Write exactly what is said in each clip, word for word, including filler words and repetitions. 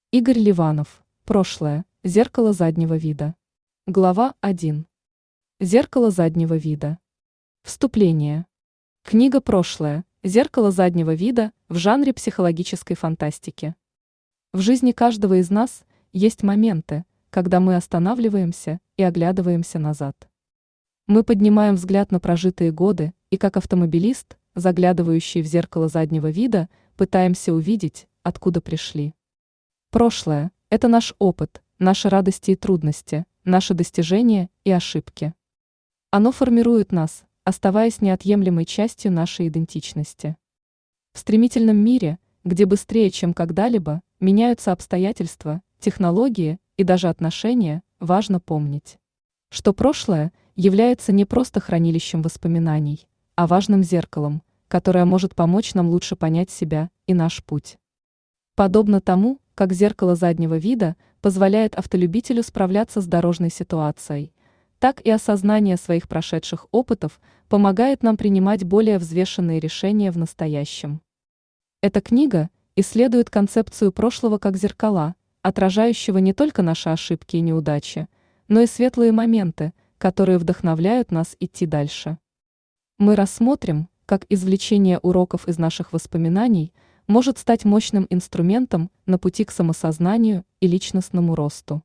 Игорь Ливанов. Прошлое. Зеркало заднего вида. Глава один. Зеркало заднего вида. Вступление. Книга «Прошлое. Зеркало заднего вида» в жанре психологической фантастики. В жизни каждого из нас есть моменты, когда мы останавливаемся и оглядываемся назад. Мы поднимаем взгляд на прожитые годы и, как автомобилист, заглядывающий в зеркало заднего вида, пытаемся увидеть, откуда пришли. Прошлое – это наш опыт, наши радости и трудности, наши достижения и ошибки. Оно формирует нас, оставаясь неотъемлемой частью нашей идентичности. В стремительном мире, где быстрее, чем когда-либо, меняются обстоятельства, технологии и даже отношения, важно помнить, что прошлое является не просто хранилищем воспоминаний, а важным зеркалом, которое может помочь нам лучше понять себя и наш путь. Подобно тому, как зеркало заднего вида позволяет автолюбителю справляться с дорожной ситуацией, так и осознание своих прошедших опытов помогает нам принимать более взвешенные решения в настоящем. Эта книга исследует концепцию прошлого как зеркала, отражающего не только наши ошибки и неудачи, но и светлые моменты, которые вдохновляют нас идти дальше. Мы рассмотрим, как извлечение уроков из наших воспоминаний может стать мощным инструментом на пути к самосознанию и личностному росту.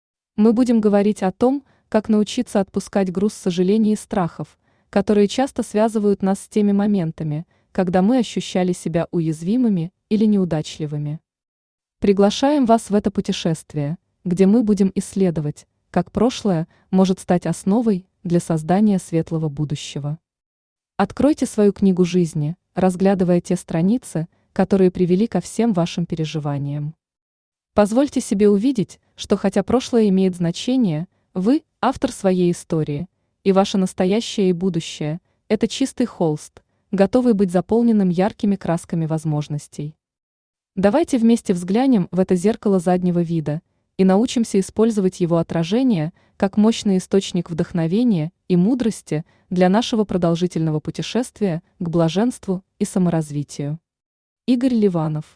Мы будем говорить о том, как научиться отпускать груз сожалений и страхов, которые часто связывают нас с теми моментами, когда мы ощущали себя уязвимыми или неудачливыми. Приглашаем вас в это путешествие, где мы будем исследовать, как прошлое может стать основой для создания светлого будущего. Откройте свою книгу жизни, разглядывая те страницы, которые привели ко всем вашим переживаниям. Позвольте себе увидеть, что хотя прошлое имеет значение, вы – автор своей истории, и ваше настоящее и будущее – это чистый холст, готовый быть заполненным яркими красками возможностей. Давайте вместе взглянем в это зеркало заднего вида и научимся использовать его отражение как мощный источник вдохновения и мудрости для нашего продолжительного путешествия к блаженству и саморазвитию. Игорь Ливанов.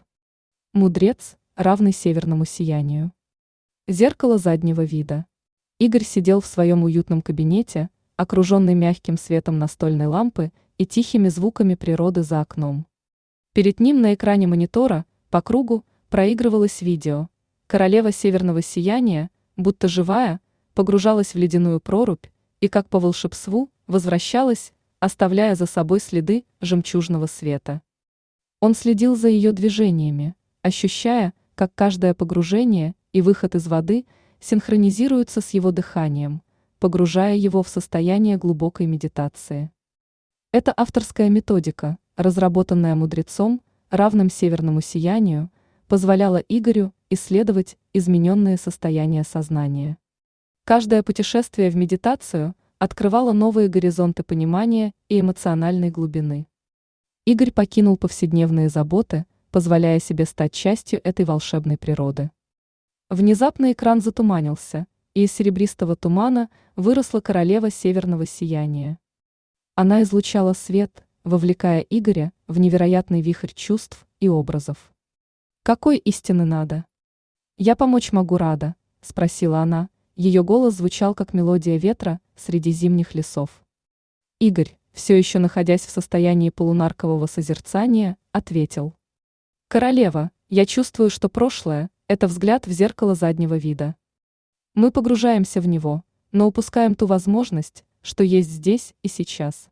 Мудрец, равный северному сиянию. Зеркало заднего вида. Игорь сидел в своем уютном кабинете, окруженный мягким светом настольной лампы и тихими звуками природы за окном. Перед ним на экране монитора по кругу проигрывалось видео. Королева северного сияния, будто живая, погружалась в ледяную прорубь и, как по волшебству, возвращалась, оставляя за собой следы жемчужного света. Он следил за ее движениями, ощущая, как каждое погружение и выход из воды синхронизируются с его дыханием, погружая его в состояние глубокой медитации. Это авторская методика, разработанная мудрецом, равным северному сиянию, позволяла Игорю исследовать измененные состояния сознания. Каждое путешествие в медитацию открывало новые горизонты понимания и эмоциональной глубины. Игорь покинул повседневные заботы, позволяя себе стать частью этой волшебной природы. Внезапно экран затуманился, и из серебристого тумана выросла королева северного сияния. Она излучала свет, вовлекая Игоря в невероятный вихрь чувств и образов. «Какой истины надо?» «Я помочь могу, рада», — спросила она, ее голос звучал как мелодия ветра среди зимних лесов. Игорь, все еще находясь в состоянии полунаркового созерцания, ответил: «Королева, я чувствую, что прошлое – это взгляд в зеркало заднего вида. Мы погружаемся в него, но упускаем ту возможность, что есть здесь и сейчас.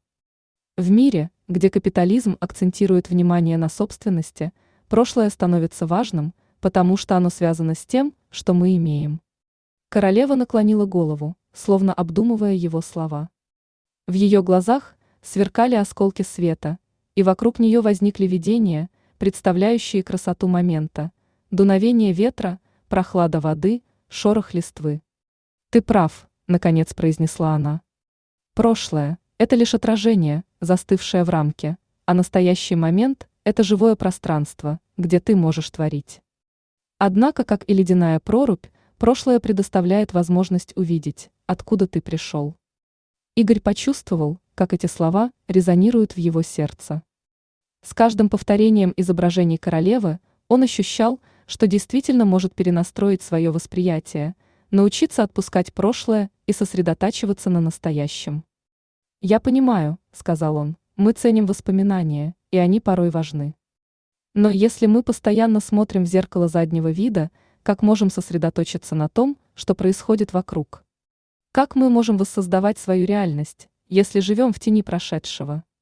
В мире, где капитализм акцентирует внимание на собственности, прошлое становится важным, потому что оно связано с тем, что мы имеем». Королева наклонила голову, словно обдумывая его слова. В ее глазах сверкали осколки света, и вокруг нее возникли видения, представляющие красоту момента, дуновение ветра, прохлада воды, шорох листвы. «Ты прав», — наконец произнесла она. «Прошлое — это лишь отражение, застывшее в рамке, а настоящий момент — это живое пространство, где ты можешь творить». Однако, как и ледяная прорубь, прошлое предоставляет возможность увидеть, откуда ты пришел. Игорь почувствовал, как эти слова резонируют в его сердце. С каждым повторением изображений королевы он ощущал, что действительно может перенастроить свое восприятие, научиться отпускать прошлое и сосредотачиваться на настоящем. «Я понимаю», — сказал он, — «мы ценим воспоминания, и они порой важны. Но если мы постоянно смотрим в зеркало заднего вида, как можем сосредоточиться на том, что происходит вокруг? Как мы можем воссоздавать свою реальность, если живем в тени прошедшего?»